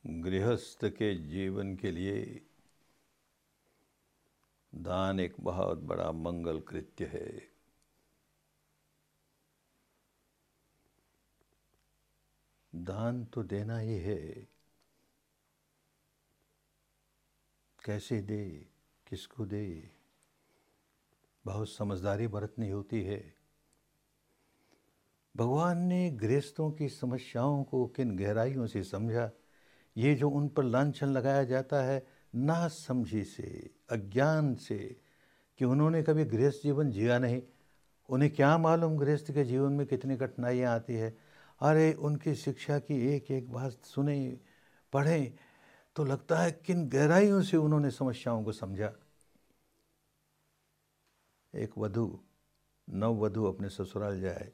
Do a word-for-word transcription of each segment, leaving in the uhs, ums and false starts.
गृहस्थ के जीवन के लिए दान एक बहुत बड़ा मंगल कृत्य है। दान तो देना ही है। कैसे दे, किसको दे, बहुत समझदारी बरतनी होती है। भगवान ने गृहस्थों की समस्याओं को किन गहराइयों से समझा। ये जो उन पर लांछन लगाया जाता है ना समझी से, अज्ञान से, कि उन्होंने कभी गृहस्थ जीवन जिया नहीं, उन्हें क्या मालूम गृहस्थ के जीवन में कितनी कठिनाइयाँ आती है। अरे उनकी शिक्षा की एक एक बात सुने, पढ़ें तो लगता है किन गहराइयों से उन्होंने समस्याओं को समझा। एक वधू, नव वधू अपने ससुराल जाए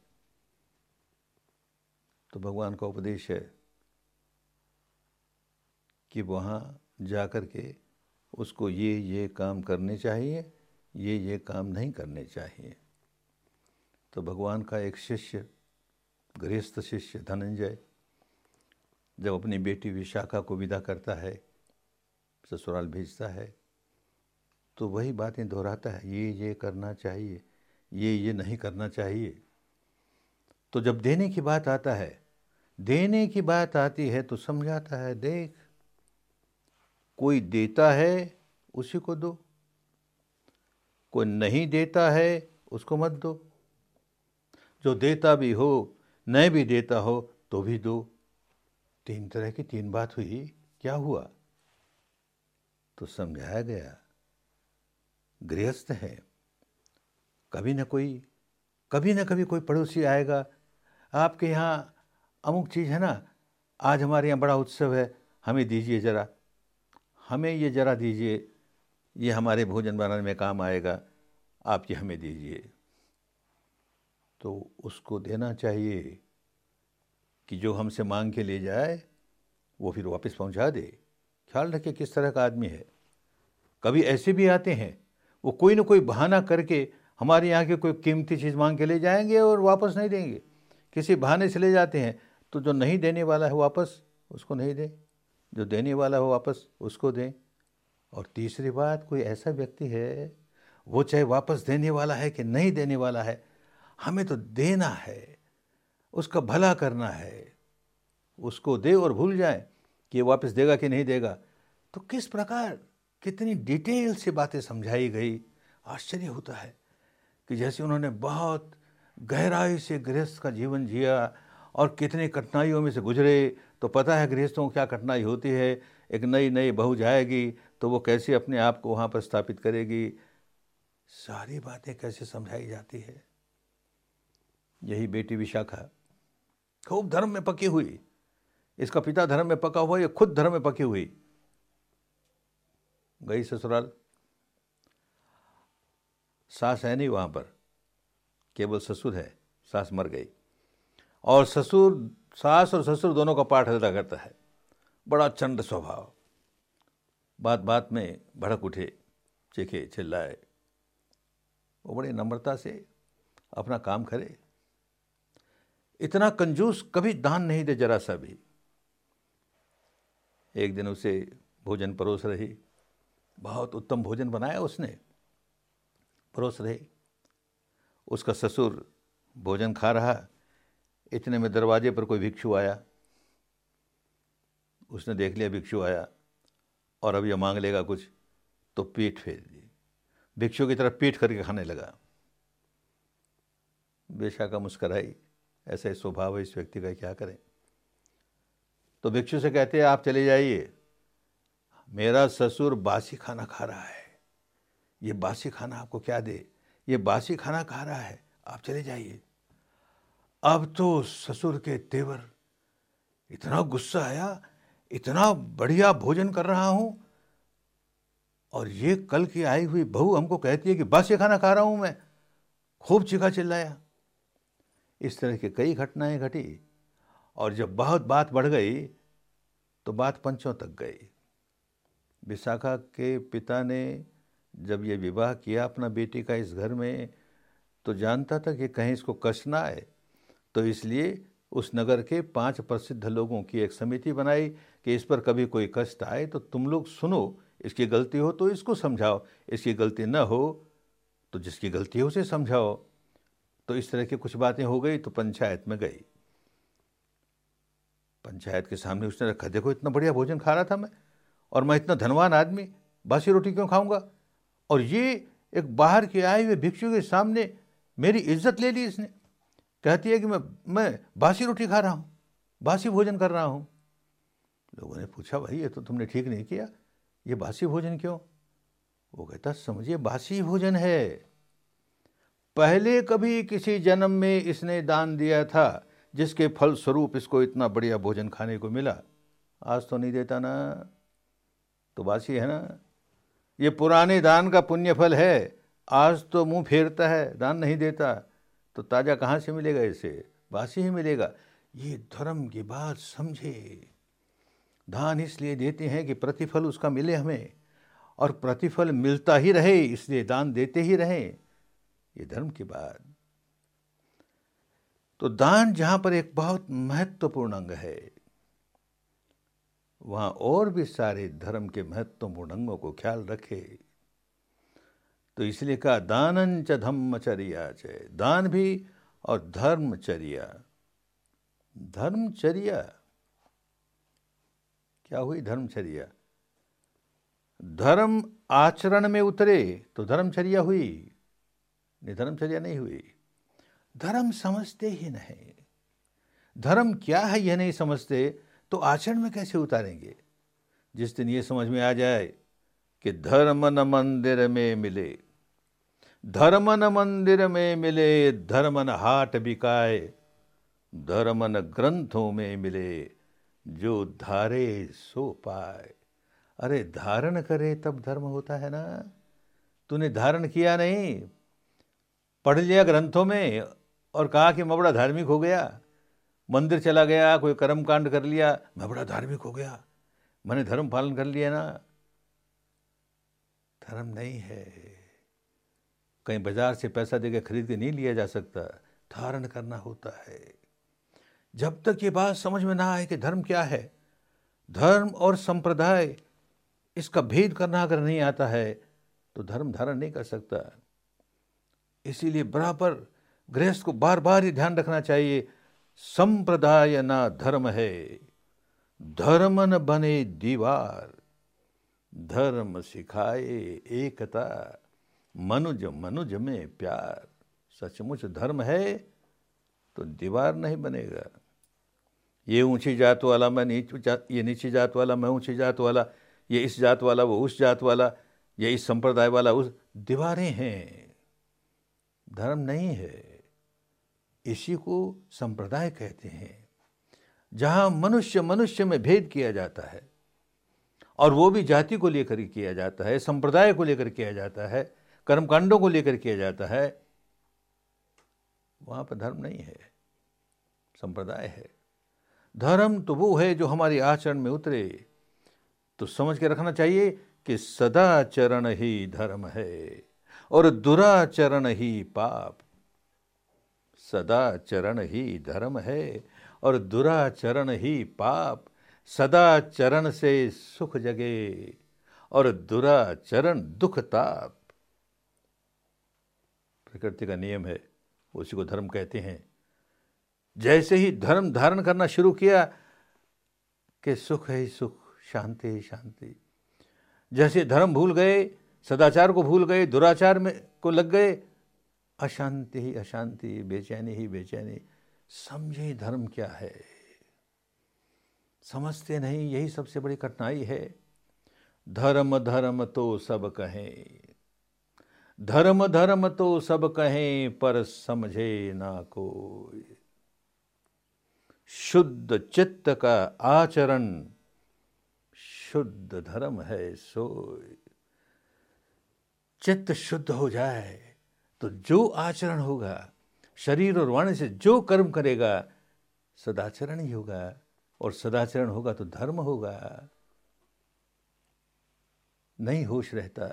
तो भगवान का उपदेश है कि वहाँ जाकर के उसको ये ये काम करने चाहिए, ये ये काम नहीं करने चाहिए। तो भगवान का एक शिष्य, गृहस्थ शिष्य धनंजय, जब अपनी बेटी विशाखा को विदा करता है, ससुराल भेजता है, तो वही बातें दोहराता है, ये ये करना चाहिए, ये ये नहीं करना चाहिए। तो जब देने की बात आता है, देने की बात आती है तो समझाता है, देख कोई देता है उसी को दो, कोई नहीं देता है उसको मत दो, जो देता भी हो नहीं भी देता हो तो भी दो। तीन तरह की तीन बात हुई, क्या हुआ? तो समझाया गया गृहस्थ है, कभी ना कोई कभी ना कभी कोई पड़ोसी आएगा, आपके यहाँ अमुक चीज़ है ना, आज हमारे यहाँ बड़ा उत्सव है, हमें दीजिए ज़रा, हमें ये ज़रा दीजिए, ये हमारे भोजन बनाने में काम आएगा, आप ये हमें दीजिए। तो उसको देना चाहिए कि जो हमसे मांग के ले जाए वो फिर वापस पहुंचा दे। ख्याल रखिए किस तरह का आदमी है। कभी ऐसे भी आते हैं, वो कोई ना कोई बहाना करके हमारे यहाँ की कोई कीमती चीज़ मांग के ले जाएंगे और वापस नहीं देंगे। किसी बहाने से ले जाते हैं, तो जो नहीं देने वाला है वापस उसको नहीं दें, जो देने वाला हो वापस उसको दें। और तीसरी बात, कोई ऐसा व्यक्ति है, वो चाहे वापस देने वाला है कि नहीं देने वाला है, हमें तो देना है, उसका भला करना है, उसको दे और भूल जाए कि ये वापस देगा कि नहीं देगा। तो किस प्रकार कितनी डिटेल से बातें समझाई गई। आश्चर्य होता है कि जैसे उन्होंने बहुत गहराई से गृहस्थ का जीवन जिया और कितनी कठिनाइयों में से गुजरे। तो पता है गृहस्थों को क्या कठिनाई होती है। एक नई नई बहू जाएगी तो वो कैसे अपने आप को वहाँ पर स्थापित करेगी, सारी बातें कैसे समझाई जाती है। यही बेटी विशाखा खूब धर्म में पकी हुई, इसका पिता धर्म में पका हुआ, ये खुद धर्म में पकी हुई, गई ससुराल। सास है नहीं वहाँ पर, केवल ससुर है, सास मर गई। और ससुर, सास और ससुर दोनों का पाठ अदा करता है। बड़ा चंड स्वभाव, बात बात में भड़क उठे, चीखे चिल्लाए। वो बड़ी नम्रता से अपना काम करे। इतना कंजूस कभी दान नहीं दे जरा सा भी। एक दिन उसे भोजन परोस रही, बहुत उत्तम भोजन बनाया उसने, परोस रही। उसका ससुर भोजन खा रहा, इतने में दरवाजे पर कोई भिक्षु आया। उसने देख लिया भिक्षु आया और अब यह मांग लेगा कुछ, तो पीठ फेर दी, भिक्षु की तरफ पीठ करके खाने लगा। विशाखा मुस्कराई, ऐसा ही स्वभाव है इस व्यक्ति का, क्या करें। तो भिक्षु से कहते हैं, आप चले जाइए, मेरा ससुर बासी खाना खा रहा है, ये बासी खाना आपको क्या दे, ये बासी खाना खा रहा है, आप चले जाइए। अब तो ससुर के तेवर, इतना गुस्सा आया, इतना बढ़िया भोजन कर रहा हूं और ये कल की आई हुई बहू हमको कहती है कि बासी खाना खा रहा हूं मैं। खूब चीखा चिल्लाया। इस तरह की कई घटनाएं घटी और जब बहुत बात बढ़ गई तो बात पंचों तक गई। विशाखा के पिता ने जब ये विवाह किया अपना बेटी का इस घर में, तो जानता था कि कहीं इसको कष्ट ना आए, तो इसलिए उस नगर के पांच प्रसिद्ध लोगों की एक समिति बनाई कि इस पर कभी कोई कष्ट आए तो तुम लोग सुनो, इसकी गलती हो तो इसको समझाओ, इसकी गलती न हो तो जिसकी गलती हो उसे समझाओ। तो इस तरह की कुछ बातें हो गई तो पंचायत में गई। पंचायत के सामने उसने रखा, देखो इतना बढ़िया भोजन खा रहा था मैं, और मैं इतना धनवान आदमी बासी रोटी क्यों खाऊंगा, और ये एक बाहर के आए हुए भिक्षु के सामने मेरी इज्जत ले ली इसने। कहती है कि मैं मैं बासी रोटी खा रहा हूँ, बासी भोजन कर रहा हूँ। लोगों ने पूछा, भाई ये तो तुमने ठीक नहीं किया, ये बासी भोजन क्यों? वो कहता, समझिए बासी भोजन है, पहले कभी किसी जन्म में इसने दान दिया था जिसके फल स्वरूप इसको इतना बढ़िया भोजन खाने को मिला, आज तो नहीं देता ना, तो बासी है ना। ये पुराने दान का पुण्य फल है, आज तो मुंह फेरता है, दान नहीं देता, तो ताजा कहाँ से मिलेगा इसे, बासी ही मिलेगा। ये धर्म की बात समझे। दान इसलिए देते हैं कि प्रतिफल उसका मिले हमें, और प्रतिफल मिलता ही रहे, इसलिए दान देते ही रहें, ये धर्म की बात। तो दान जहां पर एक बहुत महत्वपूर्ण अंग है, वहां और भी सारे धर्म के महत्वपूर्ण अंगों को ख्याल रखे। तो इसलिए कहा दानं च धम्मचर्या च, दान भी और धर्मचर्या। धर्मचर्या क्या हुई? धर्मचर्या, धर्म आचरण में उतरे तो धर्मचर्या हुई, नहीं धर्मचर्या नहीं हुई। धर्म समझते ही नहीं, धर्म क्या है यह नहीं समझते, तो आचरण में कैसे उतारेंगे? जिस दिन ये समझ में आ जाए कि धर्म न मंदिर में मिले, धर्म न मंदिर में मिले, धर्म न हाट बिकाए, धर्म न ग्रंथों में मिले, जो धारे सो पाए। अरे धारण करे तब धर्म होता है ना, तूने धारण किया नहीं, पढ़ लिया ग्रंथों में और कहा कि मैं बड़ा धार्मिक हो गया, मंदिर चला गया, कोई कर्म कांड कर लिया, मैं बड़ा धार्मिक हो गया, मैंने धर्म पालन कर लिया ना। धर्म नहीं है, कहीं बाजार से पैसा देकर खरीद के नहीं लिया जा सकता, धारण करना होता है। जब तक ये बात समझ में ना आए कि धर्म क्या है, धर्म और संप्रदाय, इसका भेद करना अगर नहीं आता है तो धर्म धारण नहीं कर सकता। इसीलिए बराबर गृहस्थ को बार बार ही ध्यान रखना चाहिए, संप्रदाय ना धर्म है, धर्म न बने दीवार, धर्म सिखाए एकता, मनुज मनुज में प्यार। सचमुच धर्म है तो दीवार नहीं बनेगा। ये ऊंची जात वाला मैं नीची जात, ये नीची जात वाला मैं ऊंची जात वाला, ये इस जात वाला वो उस जात वाला, ये इस संप्रदाय वाला उस, दीवारें हैं, धर्म नहीं है। इसी को संप्रदाय कहते हैं, जहां मनुष्य मनुष्य में भेद किया जाता है, और वो भी जाति को लेकर किया जाता है, संप्रदाय को लेकर किया जाता है, कर्मकांडों को लेकर किया जाता है, वहां पर धर्म नहीं है, संप्रदाय है। धर्म तो वो है जो हमारी आचरण में उतरे। तो समझ के रखना चाहिए कि सदाचरण ही धर्म है और दुराचरण ही पाप। सदाचरण ही धर्म है और दुराचरण ही पाप। सदाचरण से सुख जगे और दुराचरण दुख ताप। प्रकृति का नियम है, उसी को धर्म कहते हैं। जैसे ही धर्म धारण करना शुरू किया कि सुख है सुख, शांति ही शांति, जैसे धर्म भूल गए, सदाचार को भूल गए, दुराचार में को लग गए, अशांति ही अशांति, बेचैनी ही बेचैनी। समझे धर्म क्या है, समझते नहीं, यही सबसे बड़ी कठिनाई है। धर्म धर्म तो सब कहें, धर्म धर्म तो सब कहें, पर समझे ना कोई। शुद्ध चित्त का आचरण शुद्ध धर्म है सोई। चित्त शुद्ध हो जाए तो जो आचरण होगा, शरीर और वाणी से जो कर्म करेगा, सदाचरण ही होगा, और सदाचरण होगा तो धर्म होगा। नहीं होश रहता।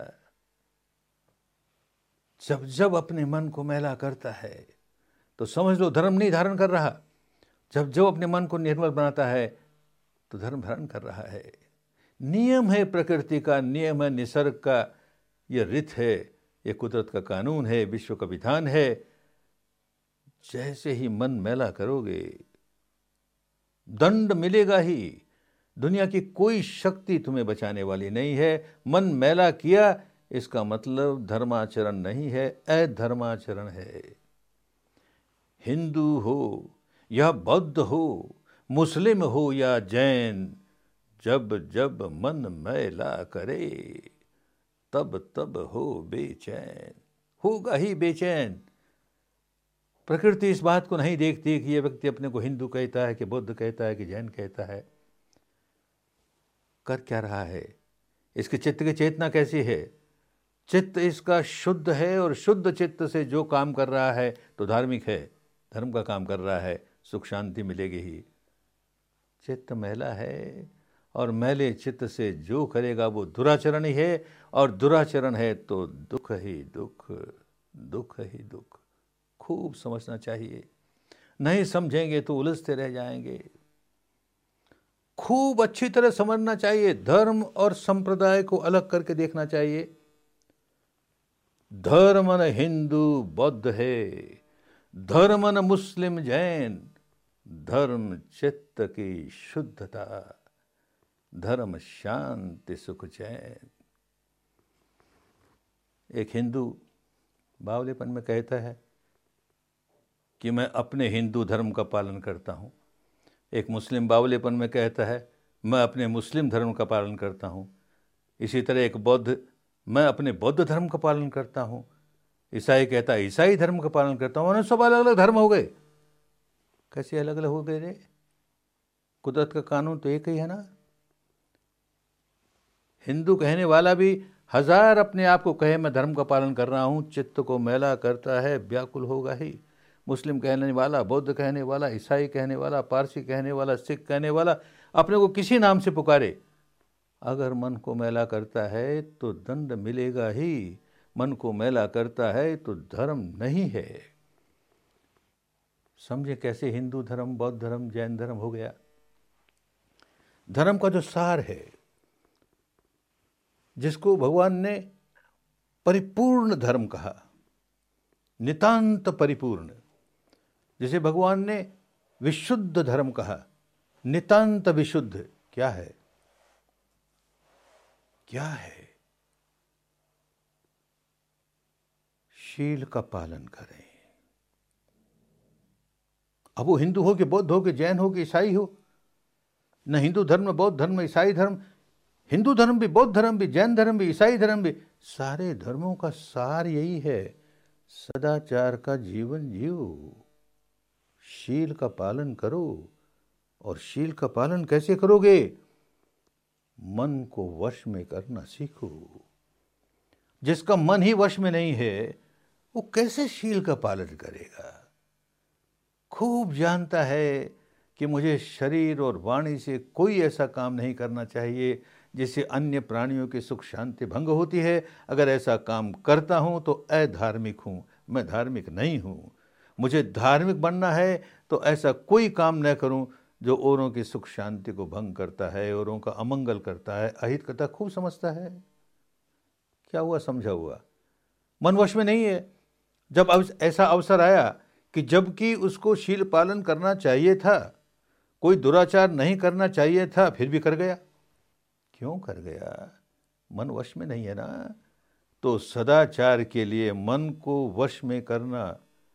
जब जब अपने मन को मैला करता है तो समझ लो धर्म नहीं धारण कर रहा, जब जो अपने मन को निर्मल बनाता है तो धर्म धारण कर रहा है। नियम है प्रकृति का, नियम है निसर्ग का, ये रित है, ये कुदरत का कानून है, विश्व का विधान है। जैसे ही मन मैला करोगे दंड मिलेगा ही। दुनिया की कोई शक्ति तुम्हें बचाने वाली नहीं है। मन मैला किया इसका मतलब धर्माचरण नहीं है, अधर्माचरण है। हिंदू हो या बौद्ध हो, मुस्लिम हो या जैन, जब जब मन मैला करे तब तब हो बेचैन, होगा ही बेचैन। प्रकृति इस बात को नहीं देखती कि यह व्यक्ति अपने को हिंदू कहता है कि बुद्ध कहता है कि जैन कहता है। कर क्या रहा है, इसके चित्त की चेतना कैसी है? चित्त इसका शुद्ध है, और शुद्ध चित्त से जो काम कर रहा है तो धार्मिक है, धर्म का काम कर रहा है, सुख शांति मिलेगी ही। चित्त मैला है और मैले चित्त से जो करेगा वो दुराचरण ही है, और दुराचरण है तो दुख ही दुख, दुख ही दुख। खूब समझना चाहिए, नहीं समझेंगे तो उलझते रह जाएंगे। खूब अच्छी तरह समझना चाहिए, धर्म और संप्रदाय को अलग करके देखना चाहिए। धर्म न हिंदू बौद्ध है, धर्म न मुस्लिम जैन, धर्म चित्त की शुद्धता, धर्म शांति सुख चैन। एक हिंदू बावलेपन में कहता है कि मैं अपने हिंदू धर्म का पालन करता हूँ। एक मुस्लिम बावलेपन में कहता है मैं अपने मुस्लिम धर्म का पालन करता हूँ। इसी तरह एक बौद्ध, मैं अपने बौद्ध धर्म का पालन करता हूँ। ईसाई कहता है ईसाई धर्म का पालन करता हूँ। उन्हें सब अलग अलग धर्म हो गए। कैसे अलग अलग हो गए रे? कुदरत का कानून तो एक ही है ना। हिंदू कहने वाला भी हजार अपने आप को कहे मैं धर्म का पालन कर रहा हूँ, चित्त को मैला करता है, व्याकुल होगा ही। मुस्लिम कहने वाला, बौद्ध कहने वाला, ईसाई कहने वाला, पारसी कहने वाला, सिख कहने वाला, अपने को किसी नाम से पुकारे, अगर मन को मैला करता है तो दंड मिलेगा ही। मन को मैला करता है तो धर्म नहीं है। समझे कैसे हिंदू धर्म, बौद्ध धर्म, जैन धर्म हो गया। धर्म का जो सार है, जिसको भगवान ने परिपूर्ण धर्म कहा, नितांत परिपूर्ण, जिसे भगवान ने विशुद्ध धर्म कहा, नितांत विशुद्ध, क्या है? क्या है? शील का पालन करें। अब वो हिंदू हो कि बौद्ध हो कि जैन हो कि ईसाई हो, न हिंदू धर्म में बौद्ध धर्म में ईसाई धर्म, हिंदू धर्म भी, बौद्ध धर्म भी, जैन धर्म भी, ईसाई धर्म भी, सारे धर्मों का सार यही है, सदाचार का जीवन जियो, शील का पालन करो। और शील का पालन कैसे करोगे? मन को वश में करना सीखो। जिसका मन ही वश में नहीं है वो कैसे शील का पालन करेगा? खूब जानता है कि मुझे शरीर और वाणी से कोई ऐसा काम नहीं करना चाहिए जिससे अन्य प्राणियों की सुख शांति भंग होती है। अगर ऐसा काम करता हूँ तो अधार्मिक हूँ, मैं धार्मिक नहीं हूँ। मुझे धार्मिक बनना है तो ऐसा कोई काम न करूँ जो औरों की सुख शांति को भंग करता है, औरों का अमंगल करता है, अहित करता है। खूब समझता है। क्या हुआ? समझा हुआ। मन वश में नहीं है। जब ऐसा अवसर आया कि जबकि उसको शील पालन करना चाहिए था, कोई दुराचार नहीं करना चाहिए था, फिर भी कर गया। क्यों कर गया? मन वश में नहीं है ना। तो सदाचार के लिए मन को वश में करना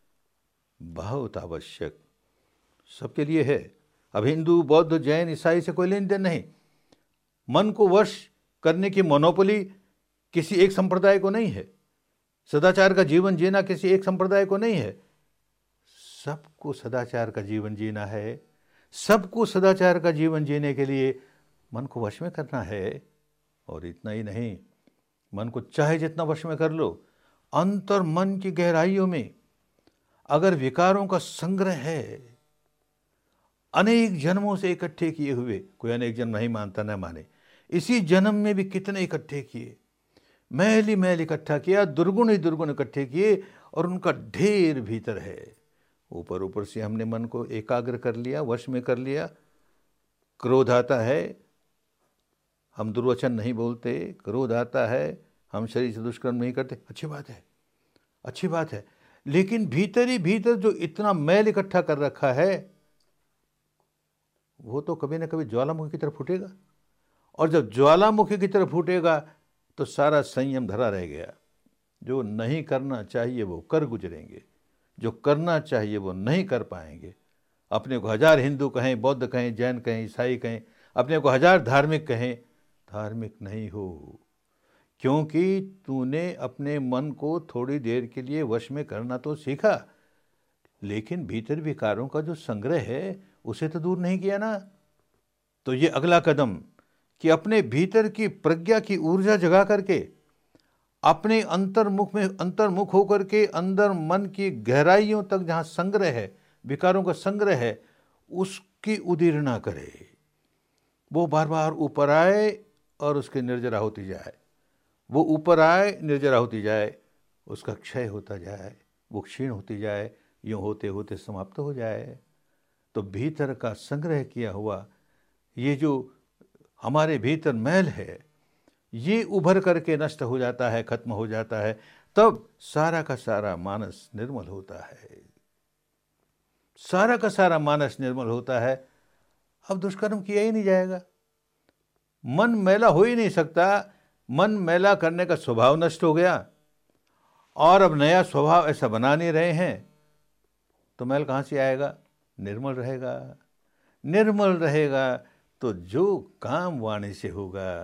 बहुत आवश्यक सबके लिए है। अब हिंदू, बौद्ध, जैन, ईसाई से कोई लेन देन नहीं। मन को वश करने की मोनोपोली किसी एक संप्रदाय को नहीं है। सदाचार का जीवन जीना किसी एक संप्रदाय को नहीं है। सबको सदाचार का जीवन जीना है। सबको सदाचार का जीवन जीने के लिए मन को वश में करना है। और इतना ही नहीं, मन को चाहे जितना वश में कर लो, अंतर मन की गहराइयों में अगर विकारों का संग्रह है, अनेक जन्मों से इकट्ठे किए हुए, कोई अनेक जन्म नहीं मानता, न माने, इसी जन्म में भी कितने इकट्ठे किए, मैल ही मैल इकट्ठा किया, दुर्गुण ही दुर्गुण इकट्ठे किए, और उनका ढेर भीतर है। ऊपर ऊपर से हमने मन को एकाग्र कर लिया, वश में कर लिया। क्रोध आता है, हम दुर्वचन नहीं बोलते। क्रोध आता है, हम शरीर से दुष्कर्म नहीं करते। अच्छी बात है, अच्छी बात है। लेकिन भीतर ही भीतर जो इतना मैल इकट्ठा कर रखा है, वो तो कभी ना कभी ज्वालामुखी की तरफ फूटेगा। और जब ज्वालामुखी की तरफ फूटेगा तो सारा संयम धरा रह गया। जो नहीं करना चाहिए वो कर गुजरेंगे, जो करना चाहिए वो नहीं कर पाएंगे। अपने को हजार हिंदू कहें, बौद्ध कहें, जैन कहें, ईसाई कहें, अपने को हजार धार्मिक कहें, धार्मिक नहीं हो, क्योंकि तूने अपने मन को थोड़ी देर के लिए वश में करना तो सीखा, लेकिन भीतर विकारों का जो संग्रह है उसे तो दूर नहीं किया ना। तो ये अगला कदम कि अपने भीतर की प्रज्ञा की ऊर्जा जगा करके, अपने अंतर्मुख में अंतर्मुख होकर के अंदर मन की गहराइयों तक जहाँ संग्रह है, विकारों का संग्रह है, उसकी उदीरना करे। वो बार बार ऊपर आए और उसके निर्जरा होती जाए, वो ऊपर आए, निर्जरा होती जाए, उसका क्षय होता जाए, वो क्षीण होती जाए, यूँ होते होते समाप्त हो जाए। तो भीतर का संग्रह किया हुआ ये जो हमारे भीतर मैल है, ये उभर करके नष्ट हो जाता है, खत्म हो जाता है। तब सारा का सारा मानस निर्मल होता है, सारा का सारा मानस निर्मल होता है। अब दुष्कर्म किया ही नहीं जाएगा, मन मैला हो ही नहीं सकता। मन मैला करने का स्वभाव नष्ट हो गया और अब नया स्वभाव ऐसा बना नहीं रहे हैं, तो मैल कहाँ से आएगा? निर्मल रहेगा। निर्मल रहेगा तो जो काम वाणी से होगा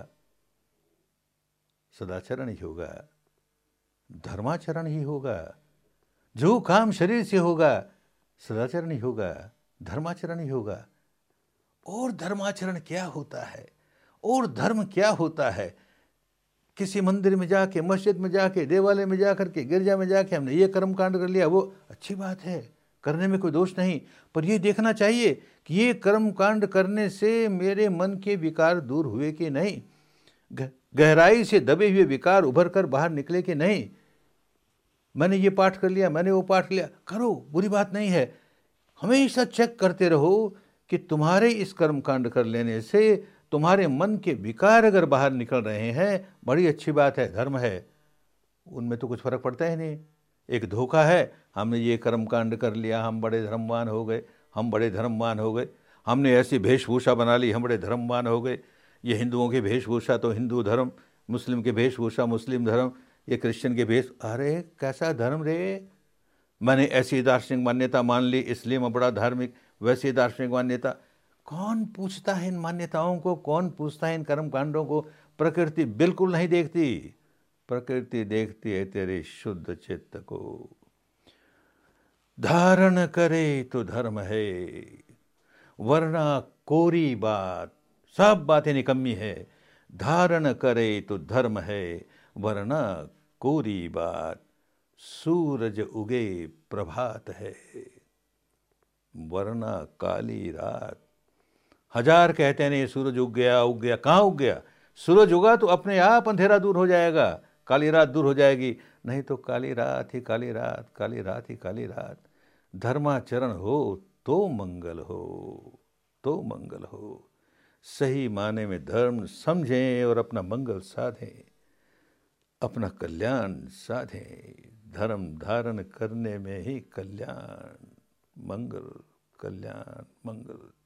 सदाचरण ही होगा, धर्माचरण ही होगा। जो काम शरीर से होगा सदाचरण ही होगा, धर्माचरण ही होगा। और धर्माचरण क्या होता है, और धर्म क्या होता है? किसी मंदिर में जाके, मस्जिद में जाके, देवालय में जाकर के, गिरजा में जाके हमने ये कर्म कांड कर लिया, वो अच्छी बात है, करने में कोई दोष नहीं। पर ये देखना चाहिए कि ये कर्म कांड करने से मेरे मन के विकार दूर हुए कि नहीं, गहराई से दबे हुए विकार उभर कर बाहर निकले कि नहीं। मैंने ये पाठ कर लिया, मैंने वो पाठ लिया, करो, बुरी बात नहीं है। हमेशा चेक करते रहो कि तुम्हारे इस कर्म कांड कर लेने से तुम्हारे मन के विकार अगर बाहर निकल रहे हैं, बड़ी अच्छी बात है, धर्म है, उनमें तो कुछ फर्क पड़ता ही नहीं। एक धोखा है, हमने ये कर्म कांड कर लिया, हम बड़े धर्मवान हो गए, हम बड़े धर्मवान हो गए, हमने ऐसी वेशभूषा बना ली, हम बड़े धर्मवान हो गए। ये हिंदुओं की वेशभूषा तो हिंदू धर्म, मुस्लिम की वेशभूषा मुस्लिम धर्म, ये क्रिश्चियन के वेश, अरे कैसा धर्म रे? मैंने ऐसी दार्शनिक मान्यता मान ली इसलिए मैं बड़ा धार्मिक, वैसी दार्शनिक मान्यता। कौन पूछता है इन मान्यताओं को? कौन पूछता है इन कर्म कांडों को? प्रकृति बिल्कुल नहीं देखती। प्रकृति देखती है तेरे शुद्ध चित्त को। धारण करे तो धर्म है, वरना कोरी बात, सब बातें निकम्मी है। धारण करे तो धर्म है, वरना कोरी बात। सूरज उगे प्रभात है, वरना काली रात। हजार कहते हैं नहीं सूरज उग गया, उग गया, कहाँ उग गया? सूरज उगा तो अपने आप अंधेरा दूर हो जाएगा, काली रात दूर हो जाएगी, नहीं तो काली रात ही काली रात, काली रात ही काली रात। धर्माचरण हो तो मंगल हो, तो मंगल हो। सही माने में धर्म समझें और अपना मंगल साधें, अपना कल्याण साधें। धर्म धारण करने में ही कल्याण, मंगल, कल्याण, मंगल।